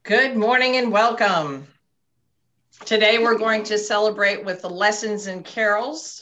Good morning and welcome. Today we're going to celebrate with the lessons and carols.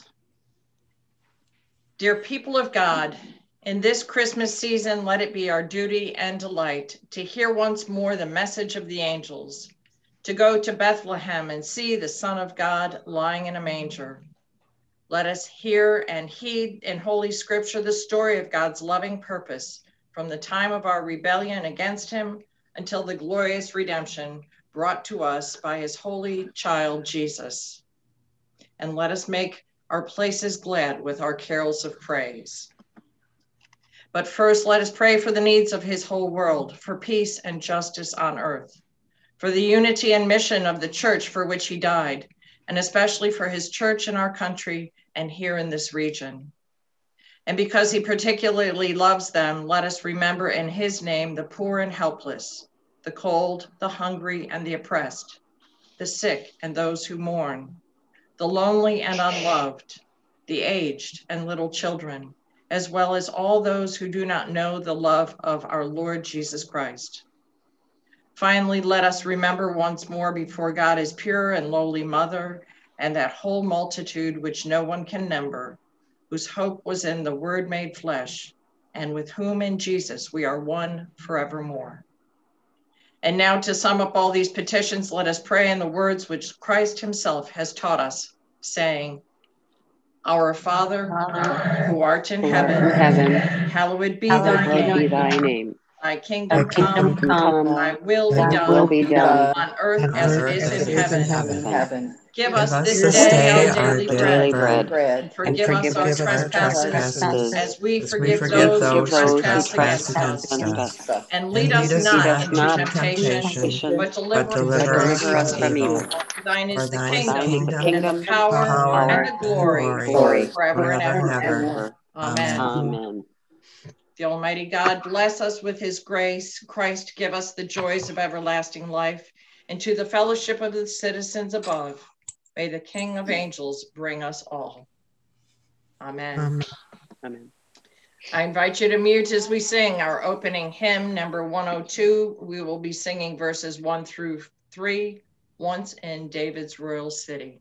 Dear people of God, in this Christmas season, let it be our duty and delight to hear once more the message of the angels, to go to Bethlehem and see the Son of God lying in a manger. Let us hear and heed in Holy Scripture the story of God's loving purpose from the time of our rebellion against him until the glorious redemption brought to us by his holy child, Jesus. And let us make our places glad with our carols of praise. But first, let us pray for the needs of his whole world, for peace and justice on earth, for the unity and mission of the church for which he died, and especially for his church in our country and here in this region. And because he particularly loves them, let us remember in his name the poor and helpless, the cold, the hungry, and the oppressed, the sick and those who mourn, the lonely and unloved, the aged and little children, as well as all those who do not know the love of our Lord Jesus Christ. Finally, let us remember once more before God his pure and lowly mother, and that whole multitude which no one can number, whose hope was in the Word made flesh, and with whom in Jesus we are one forevermore. And now to sum up all these petitions, let us pray in the words which Christ himself has taught us, saying, Our Father, who art in heaven, hallowed be thy name. Thy kingdom come, thy will be done on earth as it is in heaven. Give us this day our daily bread, and forgive us our trespasses, as we forgive those who trespass against us. And lead us not into temptation, but deliver us from evil. For thine is the kingdom, and the power, and the glory, forever and ever. Amen. The Almighty God bless us with his grace. Christ give us the joys of everlasting life, and to the fellowship of the citizens above. May the King of Angels bring us all. Amen. Amen. I invite you to mute as we sing our opening hymn, number 102. We will be singing verses 1 through 3, Once in David's Royal City.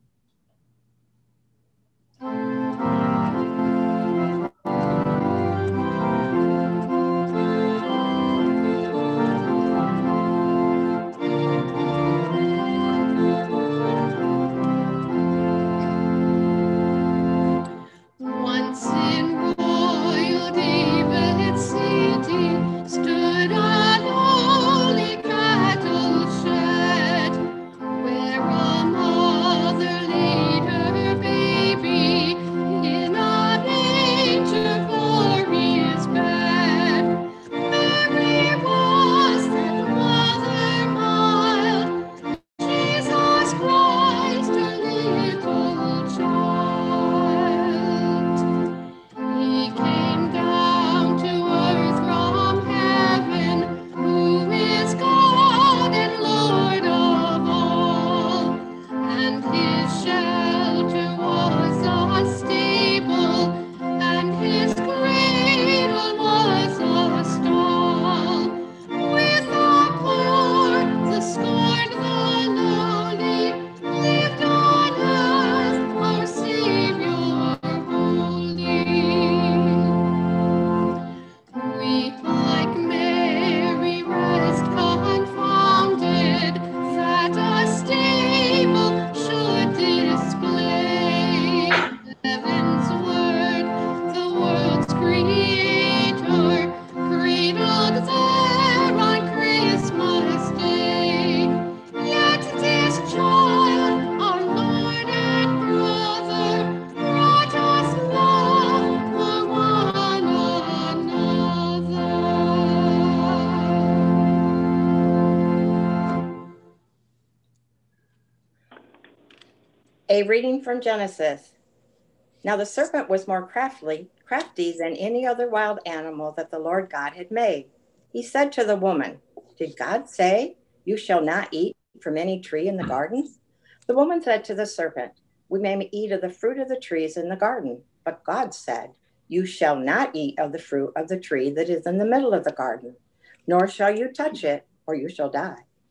A reading from Genesis. Now the serpent was more crafty than any other wild animal that the Lord God had made. He said to the woman, Did God say, You shall not eat from any tree in the garden? The woman said to the serpent, We may eat of the fruit of the trees in the garden. But God said, You shall not eat of the fruit of the tree that is in the middle of the garden, nor shall you touch it, or you shall die.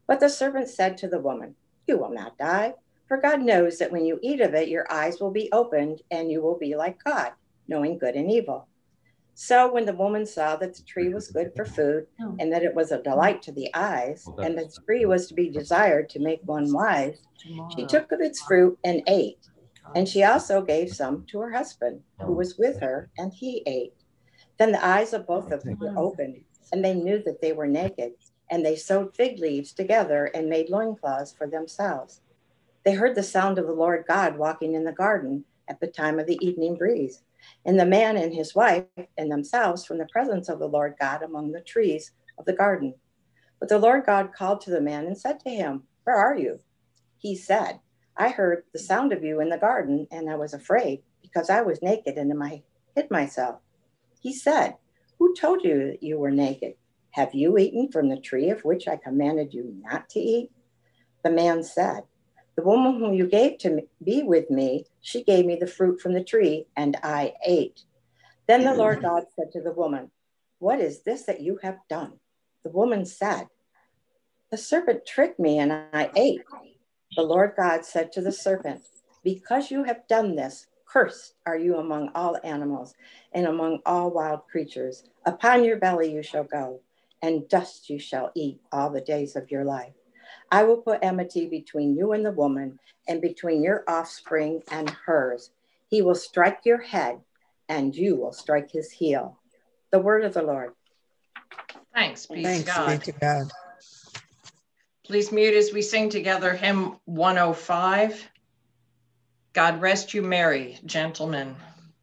But the serpent said to the woman, "You will not die, for God knows that when you eat of it, your eyes will be opened, and you will be like God, knowing good and evil." So when the woman saw that the tree was good for food, and that it was a delight to the eyes, and the tree was to be desired to make one wise, she took of its fruit and ate. And she also gave some to her husband, who was with her, and he ate. Then the eyes of both of them were opened, and they knew that they were naked, and they sewed fig leaves together and made loincloths for themselves. They heard the sound of the Lord God walking in the garden at the time of the evening breeze, and the man and his wife and themselves from the presence of the Lord God among the trees of the garden. But the Lord God called to the man and said to him, "Where are you?" He said, "I heard the sound of you in the garden, and I was afraid because I was naked and I hid myself." He said, "Who told you that you were naked? Have you eaten from the tree of which I commanded you not to eat?" The man said, "The woman whom you gave to be with me, she gave me the fruit from the tree, and I ate." Then the Lord God said to the woman, "What is this that you have done?" The woman said, "The serpent tricked me, and I ate." The Lord God said to the serpent, "Because you have done this, cursed are you among all animals and among all wild creatures. Upon your belly you shall go, and dust you shall eat all the days of your life. I will put enmity between you and the woman, and between your offspring and hers. He will strike your head, and you will strike his heel." The word of the Lord. Thanks be Thanks to God. be to God. Please mute as we sing together hymn 105. God rest you merry, gentlemen.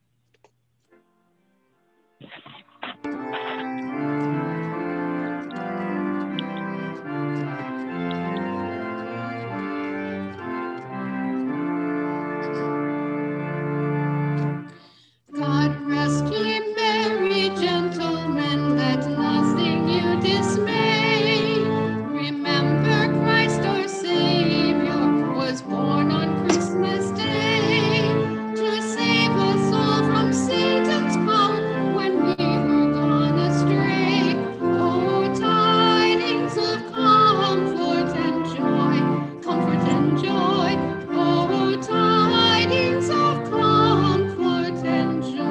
God rest ye merry gentlemen, let nothing you dismay. Remember Christ our Savior was born on Christmas Day to save us all from Satan's power when we were gone astray. Oh, tidings of comfort and joy, comfort and joy. Oh, tidings of comfort and joy.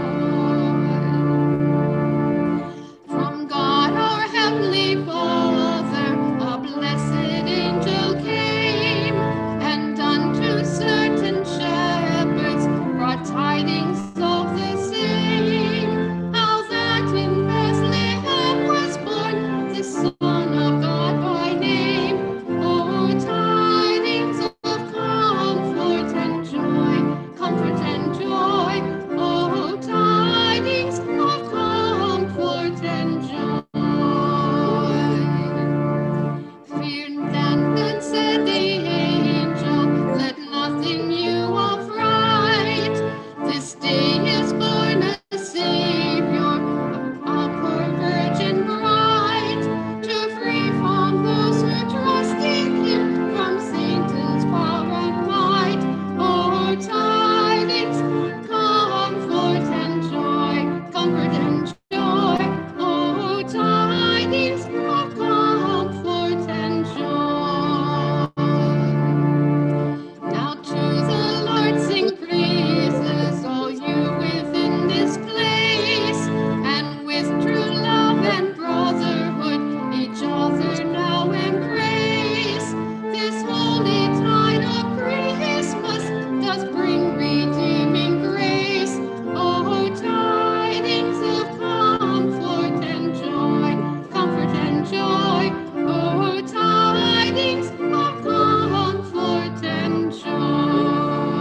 From God our heavenly Father, a blessed angel came, and unto certain shepherds brought tidings of the same, how that in Bethlehem was born the Son of God by name. Oh, tidings of comfort and joy, comfort and joy. Oh, tidings of comfort and joy. Fear then said the angel, let nothing you affright. This day is born a Savior, a poor virgin bride, to free from those who trust in him from Satan's power and might. Oh, tidings, comfort and joy, comfort and joy. Oh, tidings of comfort and joy. Now to the Lord sing praises, all you within this place, and with true love and brotherhood each other now embrace. This holy tide of Christmas does bring redeeming grace. Oh, tidings of comfort and joy, comfort and joy. Oh, tidings of comfort and joy.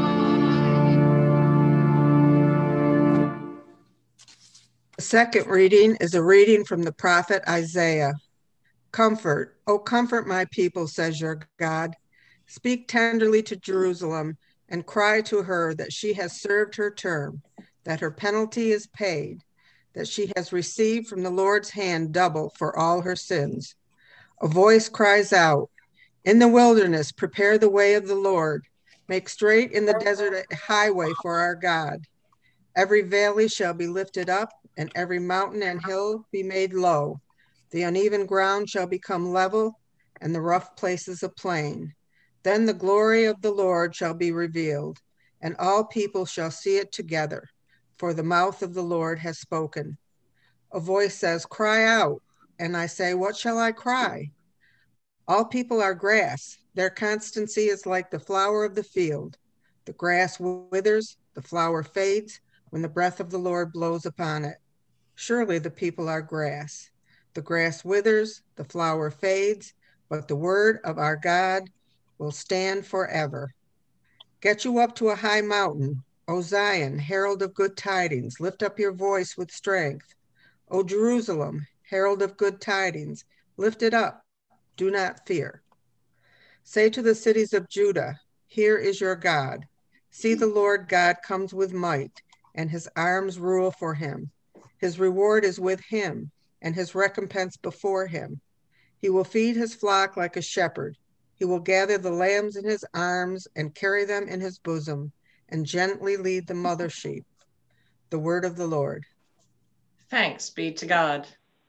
The second reading is a reading from the prophet Isaiah. Comfort, O comfort my people, says your God. Speak tenderly to Jerusalem and cry to her that she has served her term, that her penalty is paid, that she has received from the Lord's hand double for all her sins. A voice cries out, in the wilderness, prepare the way of the Lord. Make straight in the desert a highway for our God. Every valley shall be lifted up, and every mountain and hill be made low. The uneven ground shall become level, and the rough places a plain. Then the glory of the Lord shall be revealed, and all people shall see it together, for the mouth of the Lord has spoken. A voice says, cry out. And I say, what shall I cry? All people are grass. Their constancy is like the flower of the field. The grass withers, the flower fades, when the breath of the Lord blows upon it. Surely the people are grass. The grass withers, the flower fades, but the word of our God will stand forever. Get you up to a high mountain, O Zion, herald of good tidings. Lift up your voice with strength. O Jerusalem, herald of good tidings, lift it up, do not fear. Say to the cities of Judah, here is your God. See, the Lord God comes with might, and his arms rule for him. His reward is with him, and his recompense before him. He will feed his flock like a shepherd. He will gather the lambs in his arms and carry them in his bosom, and gently lead the mother sheep. The word of the Lord. Thanks be to God.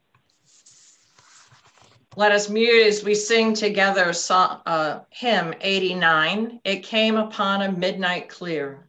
Let us mute as we sing together hymn 89, It Came Upon a Midnight Clear.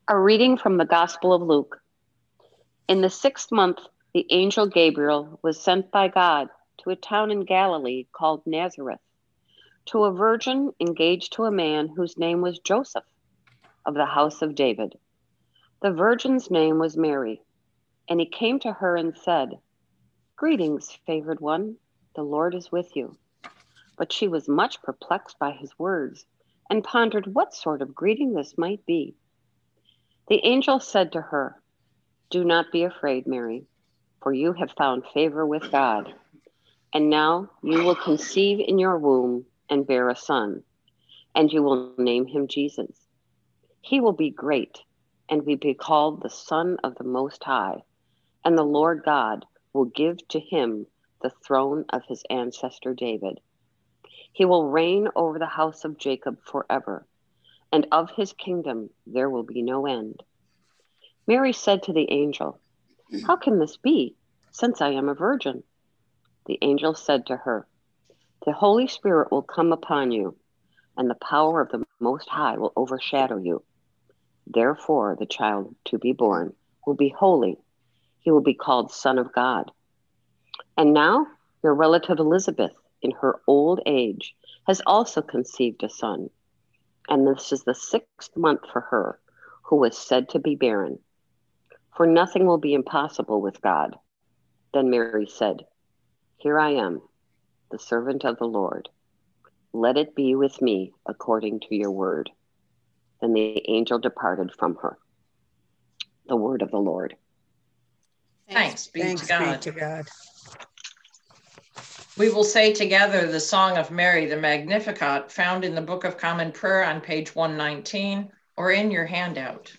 A reading from the Gospel of Luke. In the 6th month, the angel Gabriel was sent by God to a town in Galilee called Nazareth, to a virgin engaged to a man whose name was Joseph, of the house of David. The virgin's name was Mary, and he came to her and said, "Greetings, favored one, the Lord is with you." But she was much perplexed by his words and pondered what sort of greeting this might be. The angel said to her, "Do not be afraid, Mary, for you have found favor with God. And now you will conceive in your womb and bear a son, and you will name him Jesus. He will be great and will be called the Son of the Most High, and the Lord God will give to him the throne of his ancestor David. He will reign over the house of Jacob forever, and of his kingdom there will be no end." Mary said to the angel, "How can this be, since I am a virgin?" The angel said to her, "The Holy Spirit will come upon you, and the power of the Most High will overshadow you. Therefore, the child to be born will be holy. He will be called Son of God. And now, your relative Elizabeth, in her old age, has also conceived a son. And this is the 6th month for her, who was said to be barren. For nothing will be impossible with God." Then Mary said, "Here I am, the servant of the Lord. Let it be with me according to your word." Then the angel departed from her. The word of the Lord. Thanks be Thanks to God. be to God. We will say together the Song of Mary, the Magnificat, found in the Book of Common Prayer on page 119 or in your handout.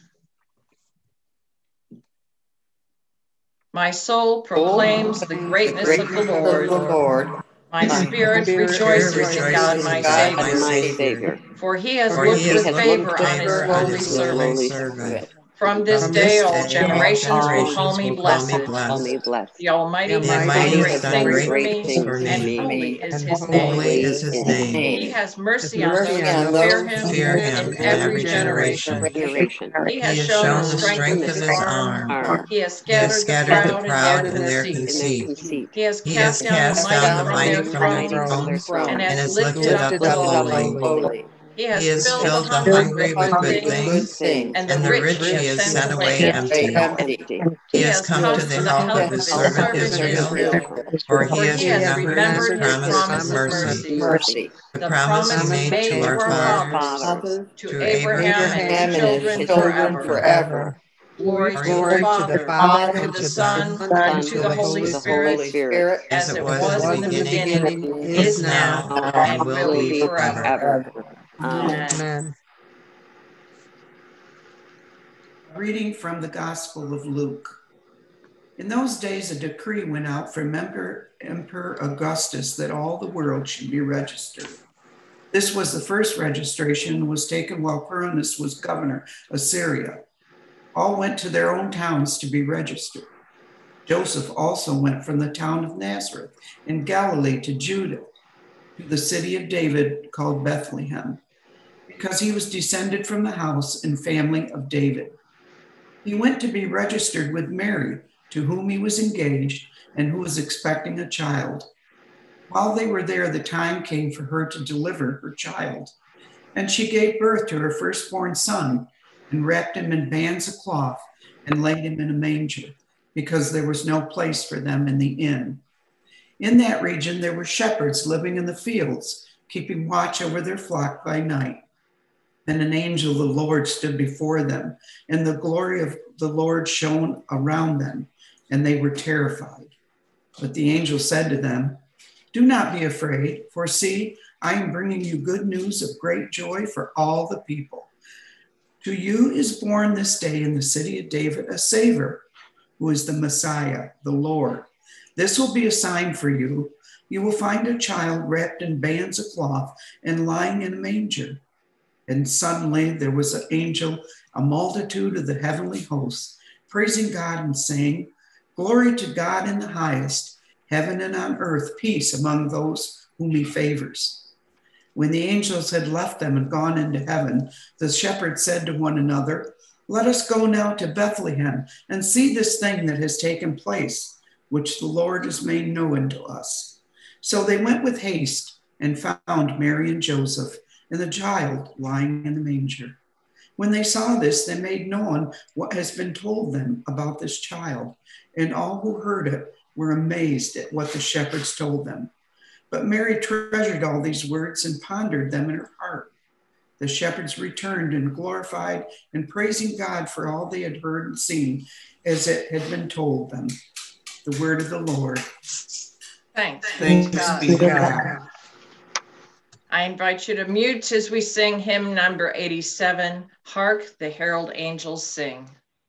My soul proclaims the greatness of the Lord. My spirit rejoices in God, my Savior. For he has looked with favor on his lowly servant. From this day, all generations will call me blessed. The Almighty has done great things for me, and holy is his name. He has mercy on those who fear him in every generation. He has shown the strength of his arm. He has scattered the proud in their conceit. He has cast down the mighty from their thrones and has lifted up the lowly. He has filled the hungry with good things, and the rich he has sent away empty. He has come to the help of his servant Israel, for he has remembered his promise of mercy. The promise he made to our fathers, to Abraham and his children forever. Glory to the Father, and to the Son, and to the Holy Spirit, as it was in the beginning, is now, and will be forever. Amen. A reading from the Gospel of Luke. In those days, a decree went out from Emperor Augustus that all the world should be registered. This was the first registration and was taken while Quirinius was governor of Syria. All went to their own towns to be registered. Joseph also went from the town of Nazareth in Galilee to Judah, to the city of David called Bethlehem, because he was descended from the house and family of David. He went to be registered with Mary, to whom he was engaged and who was expecting a child. While they were there, the time came for her to deliver her child. And she gave birth to her firstborn son and wrapped him in bands of cloth and laid him in a manger, because there was no place for them in the inn. In that region, there were shepherds living in the fields, keeping watch over their flock by night. And an angel of the Lord stood before them, and the glory of the Lord shone around them, and they were terrified. But the angel said to them, "Do not be afraid, for see, I am bringing you good news of great joy for all the people. To you is born this day in the city of David a Savior, who is the Messiah, the Lord. This will be a sign for you. You will find a child wrapped in bands of cloth and lying in a manger." And suddenly there was an angel, a multitude of the heavenly hosts, praising God and saying, "Glory to God in the highest, heaven and on earth, peace among those whom he favors." When the angels had left them and gone into heaven, the shepherds said to one another, Let us go now to Bethlehem and see this thing that has taken place, which the Lord has made known to us. So they went with haste and found Mary and Joseph and the child lying in the manger. When they saw this, they made known what has been told them about this child, and all who heard it were amazed at what the shepherds told them. But Mary treasured all these words and pondered them in her heart. The shepherds returned and glorified and praising God for all they had heard and seen as it had been told them. The word of the Lord. Thanks. Thanks be to God. I invite you to mute as we sing hymn number 87, Hark the Herald Angels Sing.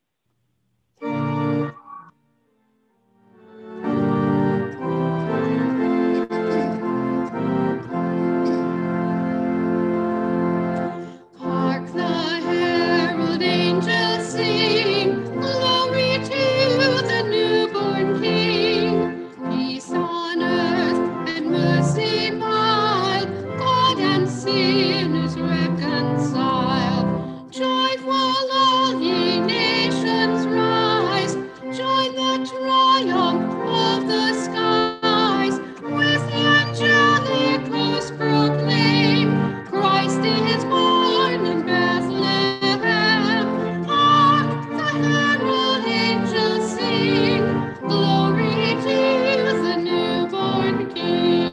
Hark the herald angels sing, glory to the newborn King. Peace on earth and mercy mild, God and sinners reconciled. Joyful all ye nations rise, join the triumph of the skies. With the angelic host proclaim, Christ is born in Bethlehem. Hark the herald angels sing, glory to the newborn King.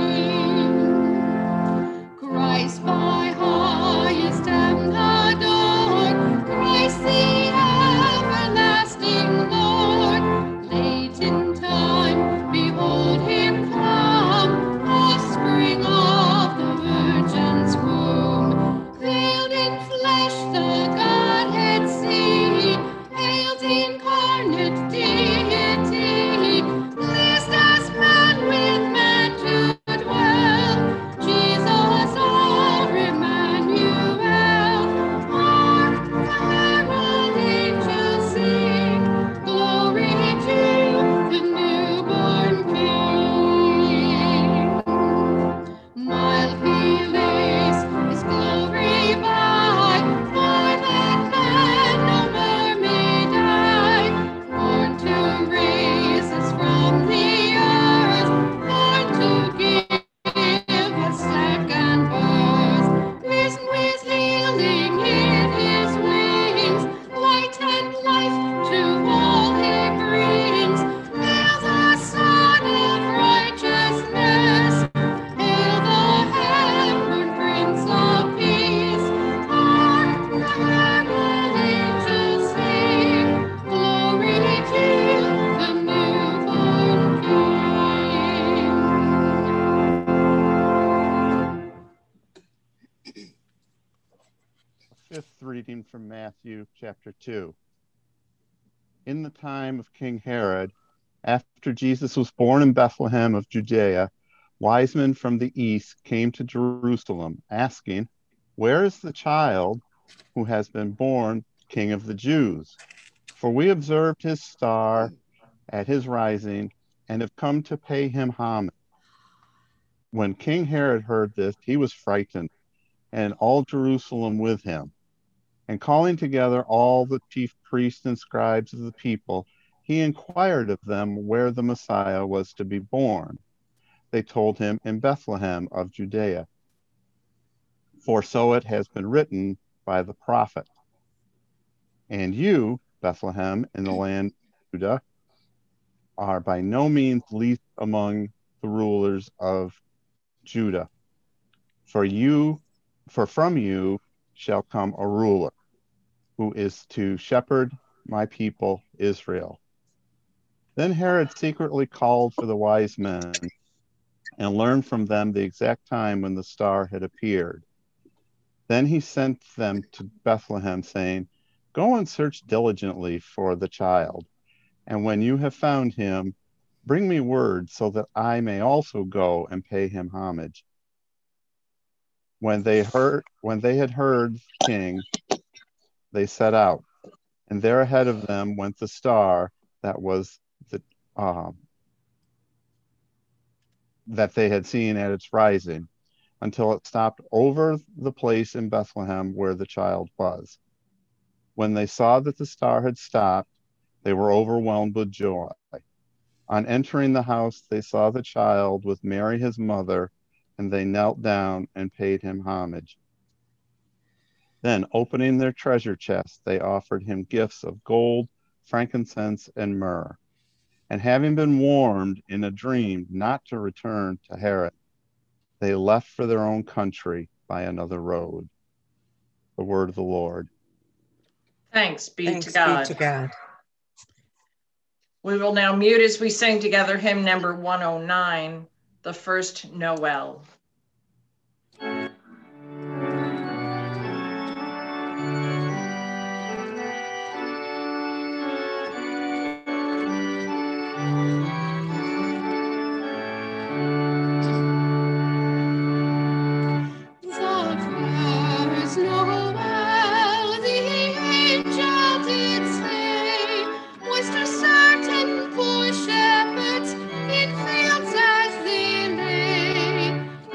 Christ by highest heaven adored, Christ the everlasting Lord. Late in time, behold him come, offspring of the Virgin's womb. Veiled in flesh, the Godhead see, hailed incarnate deity, pleased as man with man to dwell. Jesus our Emmanuel. Hark the herald angels sing, glory to the newborn King. Mild he lays his glory by, for that man no more may die. Born to raise us from the earth, born to give a second birth. Risen with healing in his wings, light and life to all he brings. Hail the Son of Righteousness, hail the heaven Prince of Peace. Hark the herald angels sing, glory to the newborn King. Fifth reading from Matthew chapter 2. In the time of King Herod, after Jesus was born in Bethlehem of Judea, wise men from the east came to Jerusalem, asking, "Where is the child who has been born King of the Jews? For we observed his star at his rising and have come to pay him homage." When King Herod heard this, he was frightened, and all Jerusalem with him. And calling together all the chief priests and scribes of the people, he inquired of them where the Messiah was to be born. They told him, "In Bethlehem of Judea. For so it has been written by the prophet. And you, Bethlehem, in the land of Judah, are by no means least among the rulers of Judah. For from you shall come a ruler who is to shepherd my people Israel." Then Herod secretly called for the wise men and learned from them the exact time when the star had appeared. Then he sent them to Bethlehem, saying, "Go and search diligently for the child, and when you have found him, bring me word so that I may also go and pay him homage." When they had heard the king, they set out, and there ahead of them went the star that they had seen at its rising, until it stopped over the place in Bethlehem where the child was. When they saw that the star had stopped, they were overwhelmed with joy. On entering the house, they saw the child with Mary, his mother, and they knelt down and paid him homage. Then, opening their treasure chest, they offered him gifts of gold, frankincense, and myrrh. And having been warned in a dream not to return to Herod, they left for their own country by another road. The word of the Lord. Thanks be Thanks to God. be to God. We will now mute as we sing together hymn number 109, The First Noel. Shepherds in fields as they lay,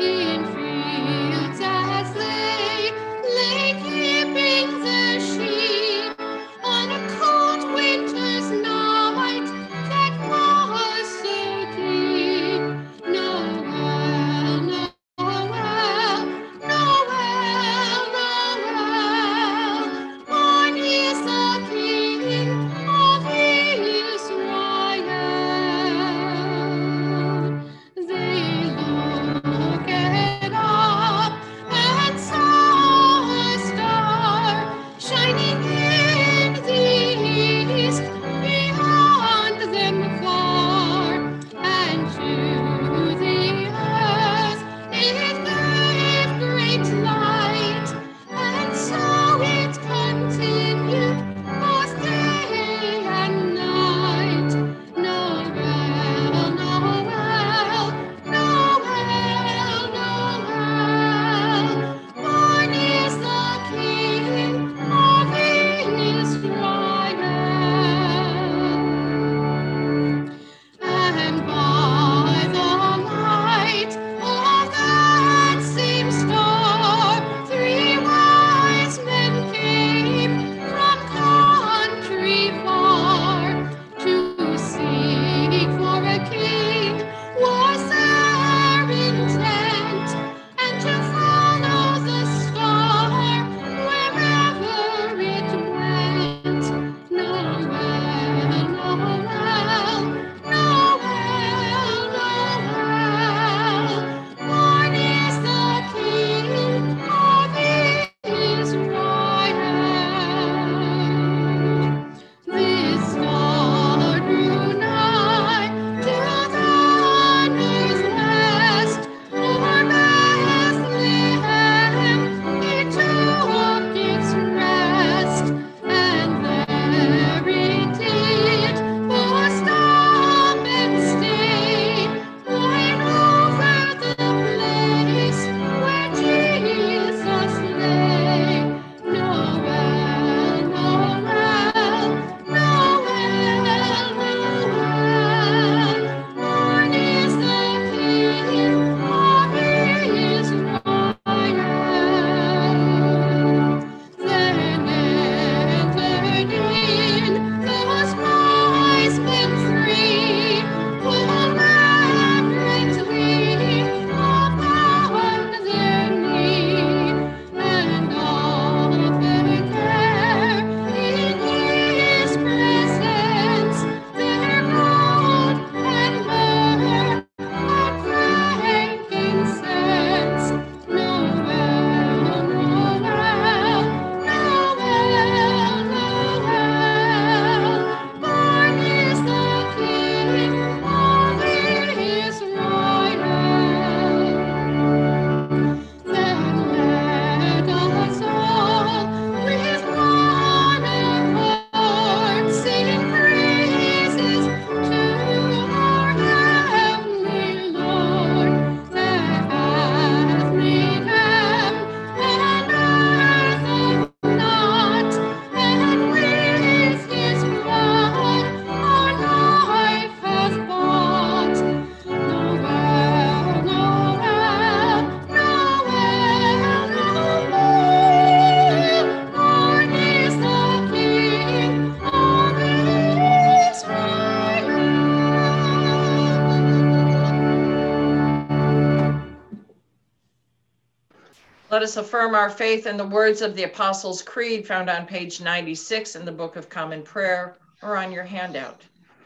Let us affirm our faith in the words of the Apostles' Creed found on page 96 in the Book of Common Prayer or on your handout.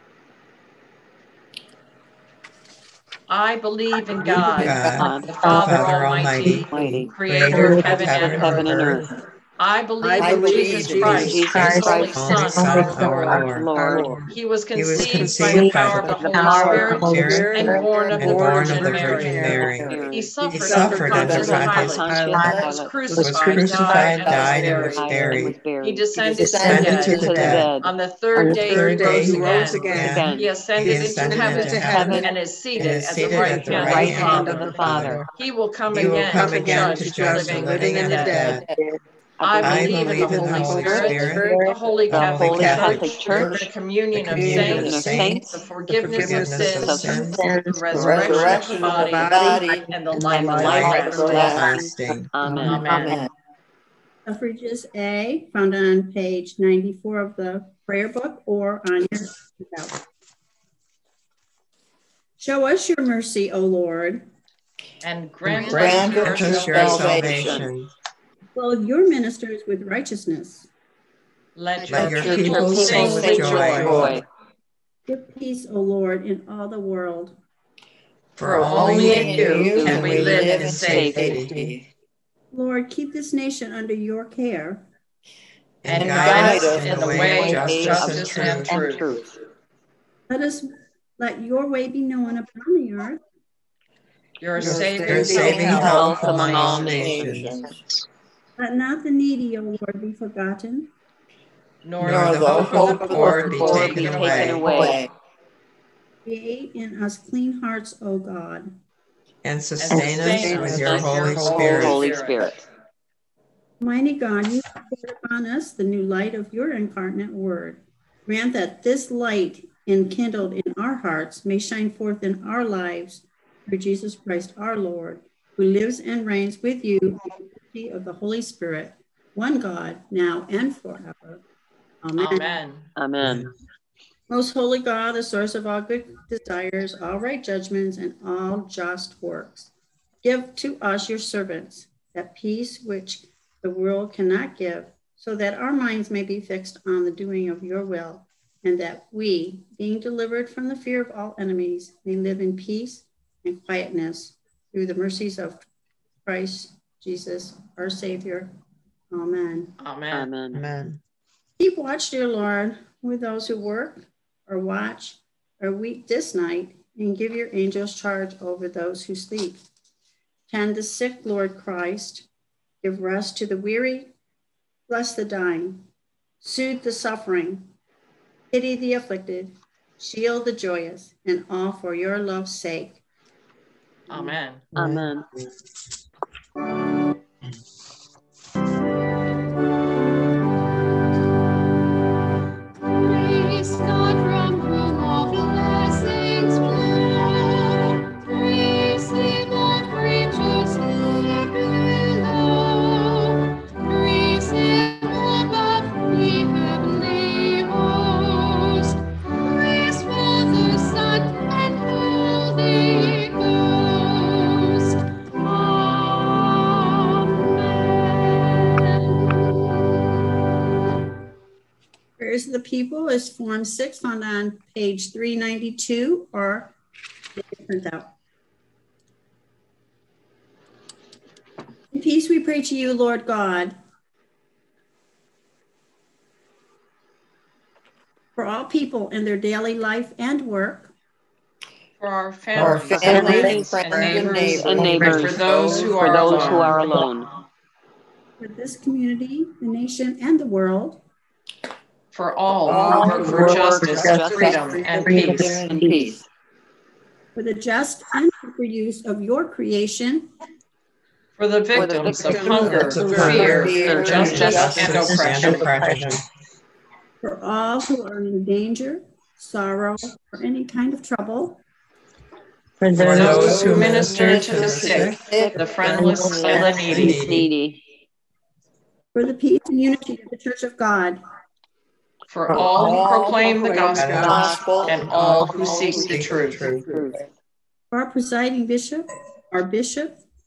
I believe in God, the Father Almighty, creator of heaven and earth. I believe in Jesus Christ, his only Son, our Lord. He was conceived by the power of the Holy Spirit and born of the Virgin Mary. He suffered under Pontius Pilate, was crucified, died, and was buried. He descended to the dead. On the third day he rose again. He ascended into heaven and is seated at the right hand of the Father. He will come again to judge the living and the dead. I believe in the Holy Spirit, the Holy Catholic Church, the communion of saints, the forgiveness of sins, the resurrection of the body, and the life everlasting. Amen. Suffrages A, found on page 94 of the prayer book or on your handout. Show us your mercy, O Lord, and grant us your salvation. Clothe your ministers with righteousness. Let your people sing with joy. Give peace, O Lord, in all the world. For only in you can we live in safety. Lord, keep this nation under your care. And guide us in the way of justice and truth. Let your way be known upon the earth. Your saving help among all nations. Let not the needy, O Lord, be forgotten. Nor the hope of the poor be taken away. Create in us clean hearts, O God. And sustain us with your Holy Spirit. Mighty God, you have poured upon us the new light of your incarnate word. Grant that this light enkindled in our hearts may shine forth in our lives through Jesus Christ our Lord, who lives and reigns with you in the unity of the Holy Spirit, one God, now and forever. Amen. Amen. Most holy God, the source of all good desires, all right judgments, and all just works, give to us, your servants, that peace which the world cannot give, so that our minds may be fixed on the doing of your will, and that we, being delivered from the fear of all enemies, may live in peace and quietness through the mercies of Christ Jesus, our Savior. Amen. Amen. Amen. Keep watch, dear Lord, with those who work or watch or weep this night, and give your angels charge over those who sleep. Tend the sick, Lord Christ. Give rest to the weary. Bless the dying. Soothe the suffering. Pity the afflicted. Shield the joyous, and all for your love's sake. Amen. Amen. Praise God from whom all blessings flow. Praise Him, all creatures here below. Praise Him above, ye heavenly host. Praise Father, Son, and Holy Ghost. Amen. Prayers of the People is Form 6, found on page 392 or print out. In peace we pray to you, Lord God. For all people in their daily life and work. For our families, friends, and neighbors, for those who are alone. For this community, the nation, and the world. For all who work for justice, freedom, and peace. For the just and proper use of your creation. For the victims of hunger, fear, injustice, and oppression. For all who are in danger, sorrow, or any kind of trouble. For those who minister to the sick, the friendless, and the needy. For the peace and unity of the Church of God. For all who proclaim the gospel and all who seek the truth. For our presiding bishop, our bishop,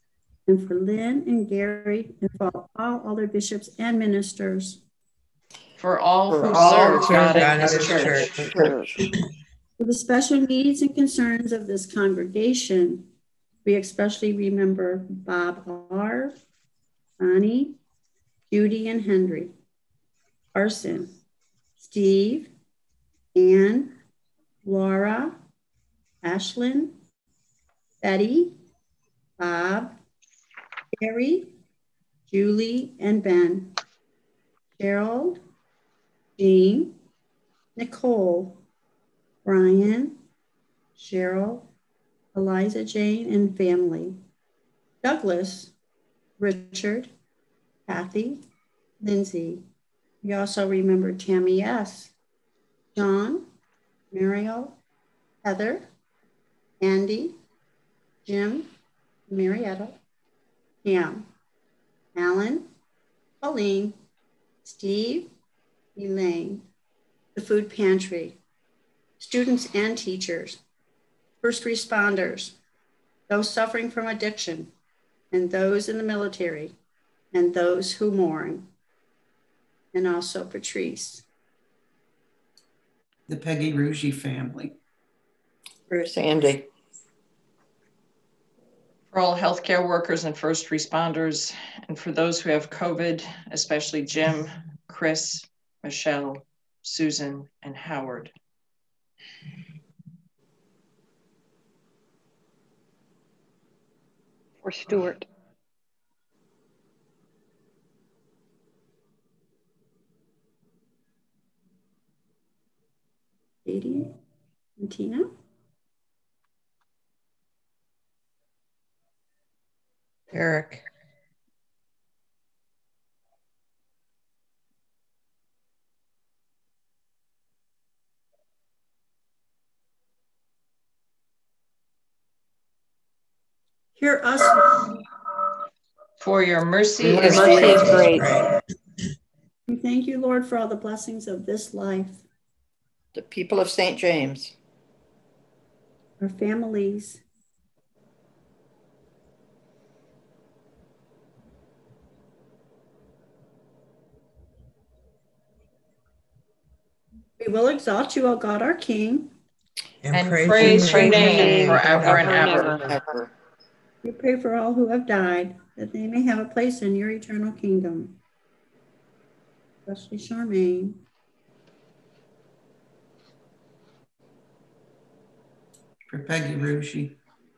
and for Lynn and Gary, and for all other bishops and ministers. For all who serve God and his church. For the special needs and concerns of this congregation, we especially remember Bob R., Bonnie, Judy and Henry, Arson, Steve, Ann, Laura, Ashlyn, Betty, Bob, Gary, Julie, and Ben, Gerald, Jean, Nicole, Brian, Cheryl, Eliza Jane, and family, Douglas, Richard, Kathy, Lindsay. We also remember Tammy S., John, Mariel, Heather, Andy, Jim, Marietta, Pam, Alan, Pauline, Steve, Elaine, the food pantry, students and teachers, first responders, those suffering from addiction, and those in the military, and those who mourn, and also Patrice. The Peggy Ruggie family. Bruce, Andy. For all healthcare workers and first responders, and for those who have COVID, especially Jim, Chris, Michelle, Susan, and Howard. For Stuart. Katie and Tina. Eric. Hear us. For your mercy Your is mercy great. is great. We thank you, Lord, for all the blessings of this life, The people of St. James. our families, we will exalt you, O God, our King. And praise your name forever and ever. Ever. We pray for all who have died, that they may have a place in your eternal kingdom. Especially Charmaine. For Peggy Ruggie.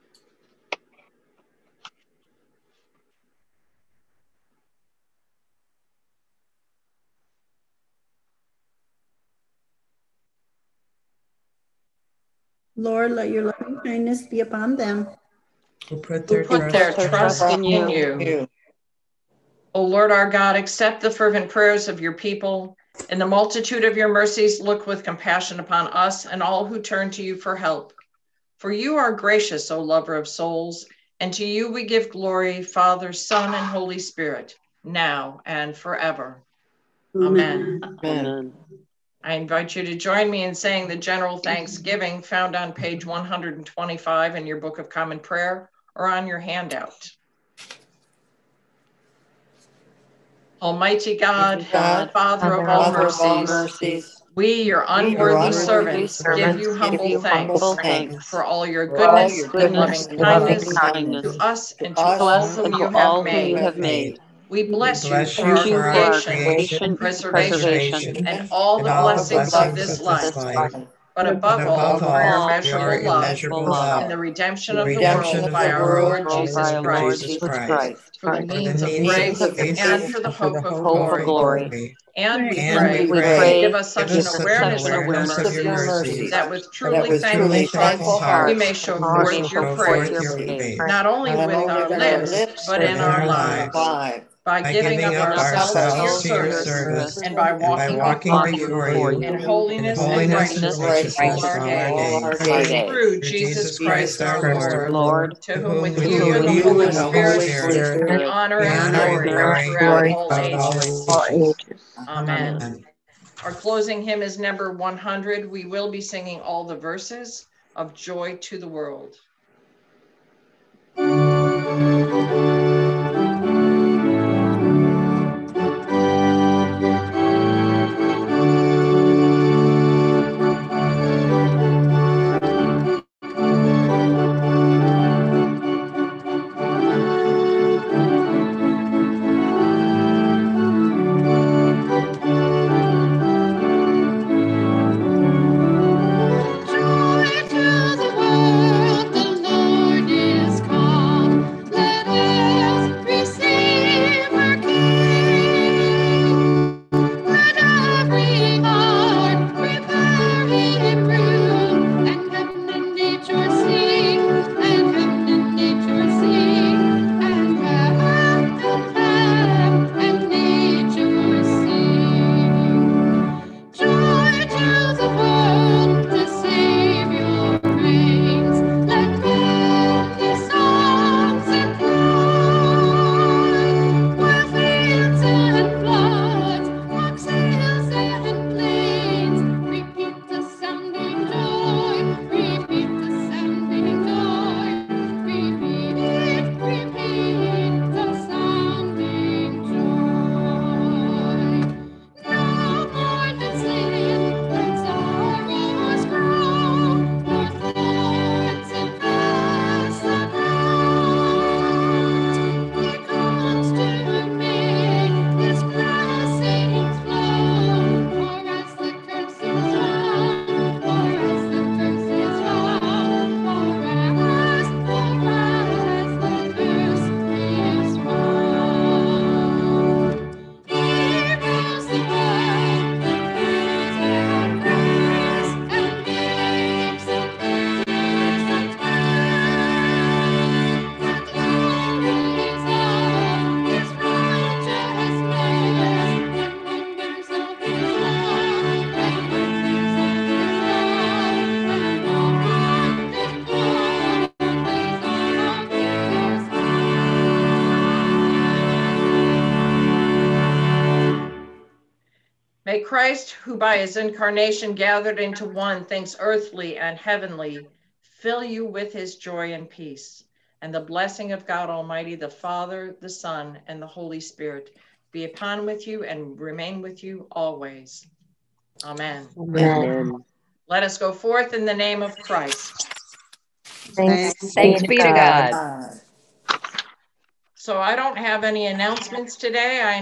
Lord, let your loving kindness be upon them. Who put Who put their trust in you. O Lord our God, accept the fervent prayers of your people. In the multitude of your mercies, look with compassion upon us and all who turn to you for help. For you are gracious, O lover of souls, and to you we give glory, Father, Son, and Holy Spirit, now and forever. Amen. Amen. I invite you to join me in saying the general thanksgiving found on page 125 in your Book of Common Prayer or on your handout. Almighty God, Father of all mercies, we, your unworthy servants, give you humble thanks for all your goodness and loving kindness to us and to all whom you have made. We bless you for our creation, preservation, and all the blessings of this life, but above all, for your immeasurable love and the redemption of the world by our Lord Jesus Christ. For the means of grace and for the hope of glory. And we pray, give us such an awareness of your mercies that with truly thankful hearts we may show forth your praise, not only with our lips, but in our lives. By giving up ourselves to your service and by walking before you in holiness and righteousness all our days. Through Jesus Christ our Lord, to whom with you and the Holy Spirit be honor and glory throughout all ages. Amen. Our closing hymn is number 100. We will be singing all the verses of Joy to the World. Christ, who by his incarnation gathered into one things earthly and heavenly, fill you with his joy and peace. And the blessing of God Almighty, the Father, the Son, and the Holy Spirit be upon with you and remain with you always. Amen. Amen. Let us go forth in the name of Christ. Thanks Thanks be to God. So I don't have any announcements today. I